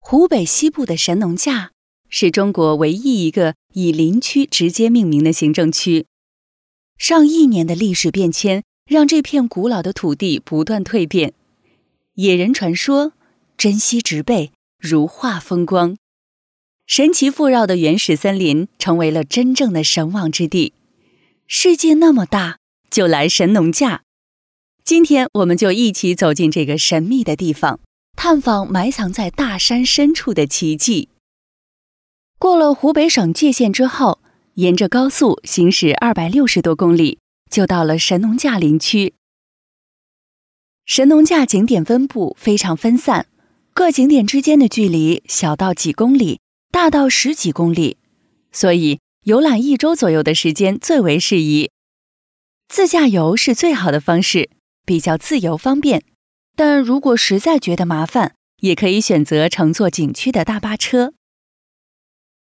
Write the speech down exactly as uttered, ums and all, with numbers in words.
湖北西部的神农架是中国唯一一个以林区直接命名的行政区。上亿年的历史变迁让这片古老的土地不断蜕变。野人传说，珍稀植被，如画风光。神奇富饶的原始森林成为了真正的神往之地。世界那么大，就来神农架。今天我们就一起走进这个神秘的地方，探访埋藏在大山深处的奇迹。过了湖北省界限之后，沿着高速行驶二百六十多公里，就到了神农架林区。神农架景点分布非常分散，各景点之间的距离小到几公里，大到十几公里，所以游览一周左右的时间最为适宜。自驾游是最好的方式，比较自由方便，但如果实在觉得麻烦，也可以选择乘坐景区的大巴车。